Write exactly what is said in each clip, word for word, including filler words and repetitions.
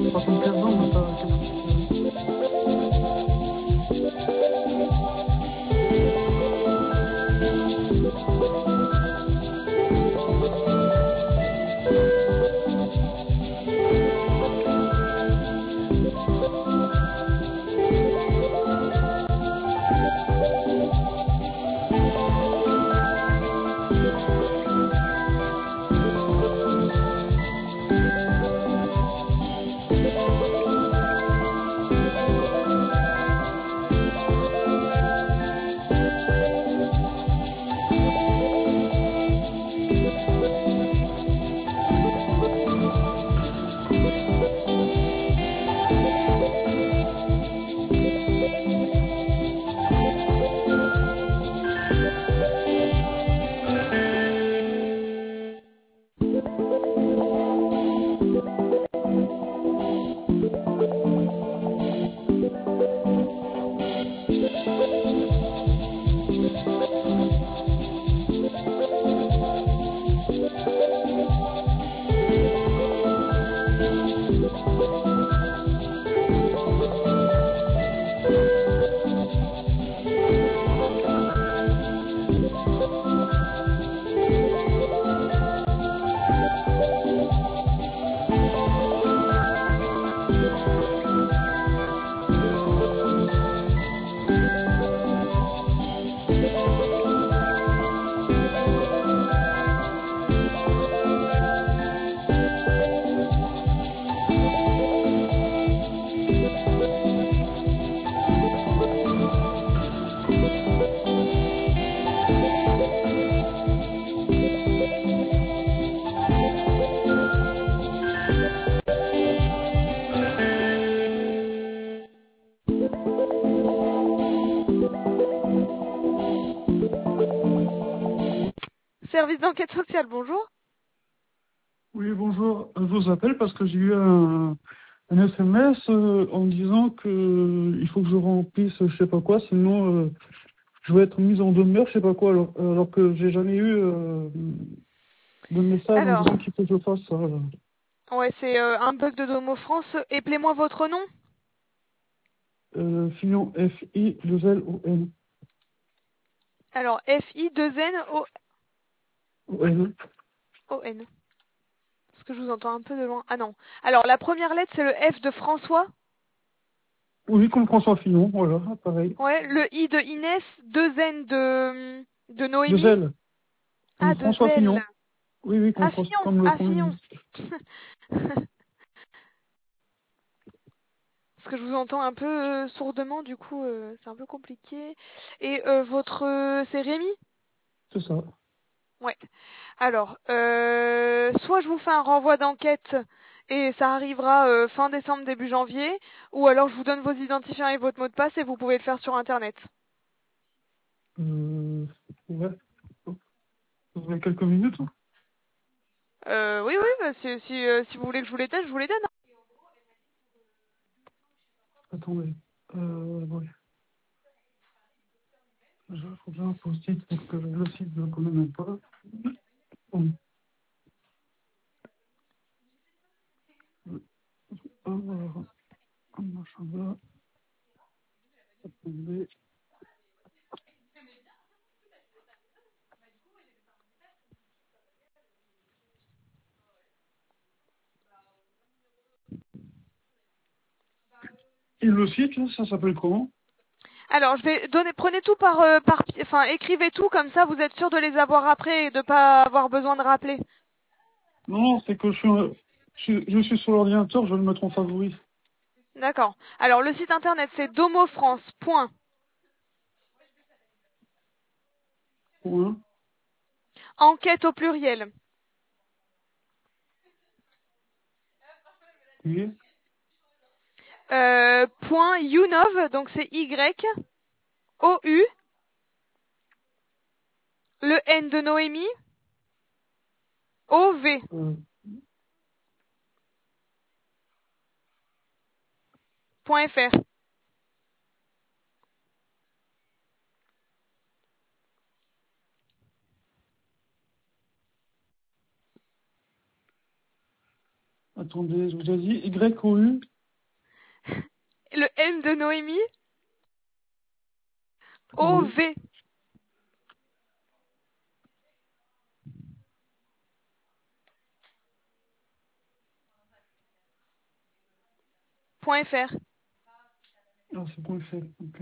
Pas comme perdant, mais pas quelque chose. Service d'enquête sociale, bonjour. Oui, bonjour. Je vous appelle parce que j'ai eu un, un S M S euh, en disant que euh, il faut que je remplisse je sais pas quoi, sinon euh, je vais être mise en demeure, je sais pas quoi, alors, alors que j'ai jamais eu euh, de message en Alors, disant qu'il faut que je fasse ça. là. ouais, c'est euh, un bug de Domo France. Appelez-moi votre nom. Euh, Fillon, F I deux L O N. Alors, F I deux N O O N. N. Parce que je vous entends un peu de loin. Ah non. Alors, la première lettre, c'est le F de François. Oui, comme François Fillon, voilà, pareil. Ouais, le I de Inès, deux N de, de Deux Noémie. L, Ah, comme deux François L. Fillon. Oui, oui, comme, Ah, François- Fillon. comme le Ah, Premier Fillon. ministre. Parce que je vous entends un peu euh, sourdement, du coup, euh, c'est un peu compliqué. Et euh, votre... euh, c'est Rémi? C'est ça. Ouais. Alors, euh, soit je vous fais un renvoi d'enquête et ça arrivera euh, fin décembre, début janvier, ou alors je vous donne vos identifiants et votre mot de passe et vous pouvez le faire sur Internet. Euh, ouais. Vous avez quelques minutes hein. Euh, oui, oui, bah, si, si, euh, si vous voulez que je vous les donne, je vous les donne. Attendez. Euh, ouais. Je faut bien un post-it parce que le site je ne le connais même pas. Bon. Alors, un agenda. Attendez. Et le site, là, ça s'appelle comment? Alors, je vais donner, prenez tout par, euh, par, pi- enfin, écrivez tout comme ça, vous êtes sûr de les avoir après et de pas avoir besoin de rappeler. Non, non, c'est que je suis, un- je, suis je suis sur l'ordinateur, je vais le mettre en favori. D'accord. Alors, le site internet, c'est domofrance. Point. Point. Enquête au pluriel. Oui. Euh, point Younov, donc c'est Y, O U, le N de Noémie, O V. Euh, Point F R. Attendez, je vous ai dit Y O U. Le M de Noémie. O Oui. V. Point .fr. Ah, c'est bon, fait. Ok.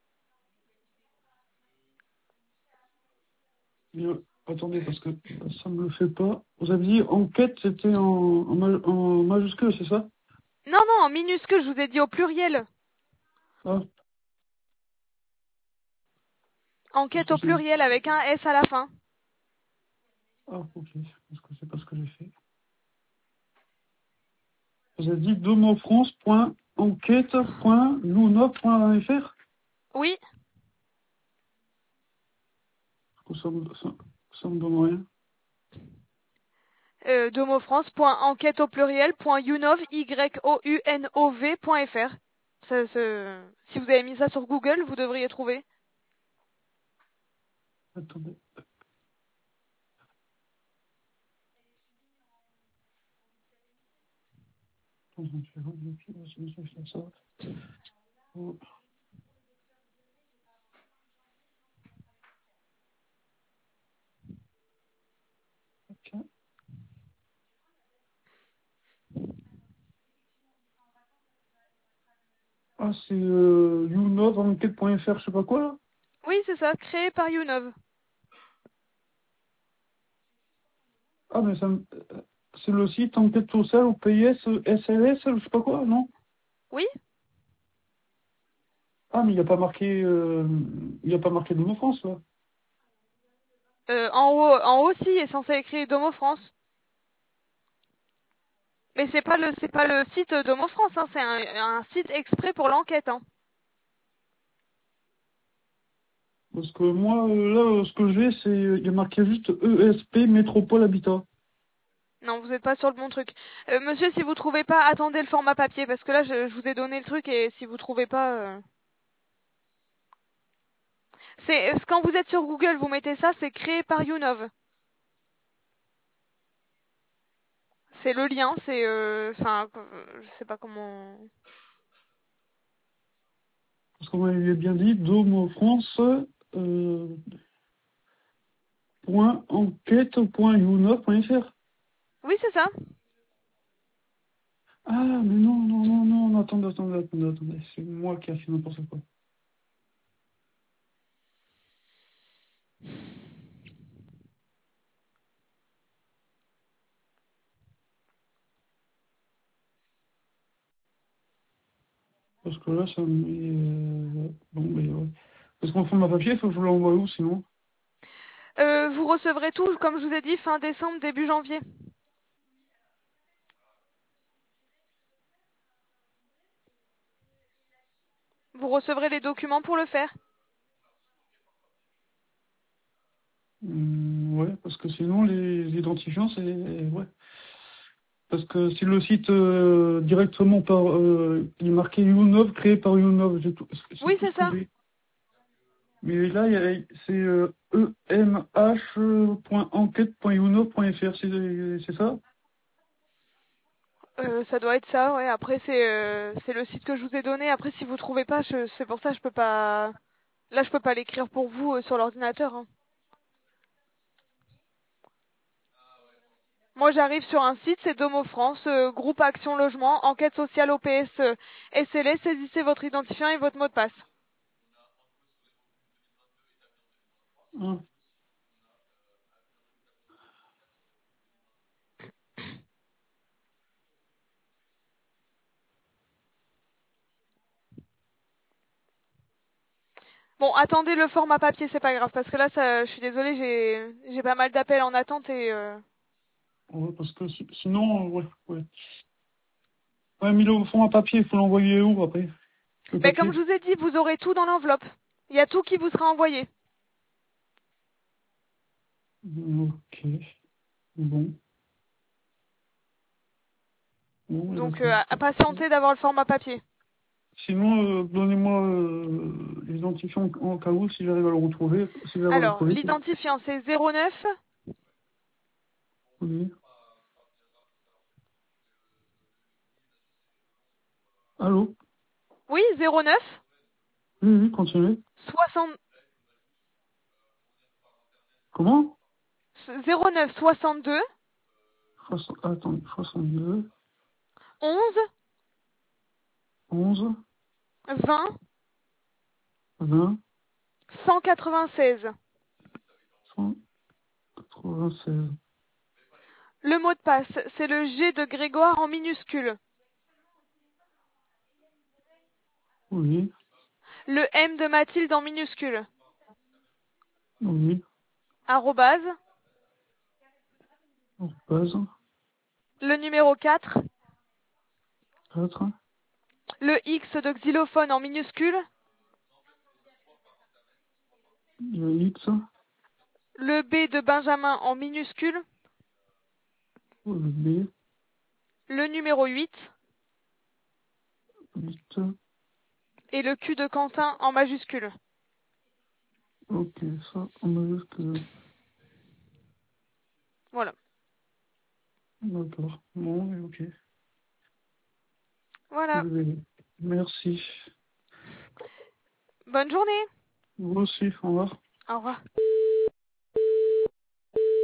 Et, euh, attendez, parce que ça me le fait pas. Vous avez dit enquête, c'était en, en, ma- en majuscule, c'est ça? Non, non, en minuscule, je vous ai dit au pluriel. Ah, parce Enquête que au c'est... pluriel avec un S à la fin. Ah, ok. Parce que c'est pas ce que j'ai fait. Vous avez dit domofrance.enquête.younov.fr. Oui. Ça me, ça, ça me donne rien. Euh, domofrance.enquête au pluriel point younov y o u n o v point fr. Ça, ça- si vous avez mis ça sur Google, vous devriez trouver. Attendez. Attends, je vais vérifier, je vais faire ça. Oh, ok. Ah, c'est euh, younov enquête.fr, je sais pas quoi, là. Oui, c'est ça, créé par Younov. Ah, mais ça me... euh, c'est le site enquête sociale ou P S, S L S, je sais pas quoi, non? Oui. Ah, mais il n'y a pas marqué, euh, il n'y a pas marqué Domo France, là. Euh, en haut, en haut, si, est censé écrire Domofrance. Mais c'est pas le, c'est pas le site Domofrance, hein, c'est un, un site exprès pour l'enquête, hein. Parce que moi, euh, là, euh, ce que j'ai, c'est, il y a marqué juste E S P Métropole Habitat. Non, vous n'êtes pas sur le bon truc. Euh, monsieur, si vous trouvez pas, attendez le format papier, parce que là, je, je vous ai donné le truc et si vous trouvez pas, euh, c'est euh, quand vous êtes sur Google, vous mettez ça, c'est créé par Younov. C'est le lien, c'est, euh, enfin, euh, je sais pas comment. Parce qu'on m'avait bien dit Domo France, euh, point enquête point younov point fr. Oui, c'est ça. Ah, mais non, non, non, non, non, attendez, attendez, attendez, attendez. C'est moi qui ai fait n'importe quoi. Parce que là, ça me met... euh, bon, mais ouais. Parce qu'en format papier, il faut que je vous l'envoie où, sinon? Euh, vous recevrez tout, comme je vous ai dit, fin décembre, début janvier. Vous recevrez les documents pour le faire. Hum, ouais, parce que sinon, les identifiants, c'est... Ouais. Parce que si le site euh, directement par... Euh, il est marqué Younov, créé par Younov, j'ai tout- c'est Oui, tout c'est ce que ça. j'ai. Mais là, il y a- c'est euh, emh.enquête.younov.fr, c'est c'est ça? Euh, ça doit être ça, ouais. Après, c'est euh, c'est le site que je vous ai donné. Après, si vous trouvez pas, je- c'est pour ça que je peux pas. Là, je peux pas l'écrire pour vous euh, sur l'ordinateur, hein. Moi, j'arrive sur un site, c'est Domo France, euh, groupe Action Logement, enquête sociale O P S euh, S L S, saisissez votre identifiant et votre mot de passe. Hein. Bon, attendez le format papier, c'est pas grave, parce que là, ça, je suis désolée, j'ai j'ai pas mal d'appels en attente et... Euh... Ouais, parce que si- sinon, ouais, ouais. Ouais, mais le format papier, il faut l'envoyer où après? Le Ben, comme papier? je vous ai dit, vous aurez tout dans l'enveloppe. Il y a tout qui vous sera envoyé. Ok. Bon. Bon, ouais, Donc, d'accord. euh, à à patienter d'avoir le format papier. Sinon, euh, donnez-moi euh, l'identifiant en cas où, si j'arrive à le retrouver. Si j'arrive à le Alors, retrouver. l'identifiant, c'est zéro neuf. neuf. Oui. Allô? Oui, zéro neuf Oui, oui, continuez. soixante Comment? zéro neuf soixante-deux Soix- Attendez, soixante-deux, onze onze, vingt vingt, cent quatre-vingt-seize. cent quatre-vingt-seize. Le mot de passe, c'est le G de Grégoire en minuscule. Oui, Le M de Mathilde en minuscule. oui. Arrobase. On passe. Le numéro quatre. quatre, Le X de xylophone en minuscule. le X, Le B de Benjamin en minuscule. le B, Le numéro huit. huit. Et le Q de Quentin en majuscule. Ok, ça, on me dit que... Voilà. D'accord. Bon, et ok. Voilà. Je vais- Merci. Bonne journée. Vous aussi, au revoir. Au revoir.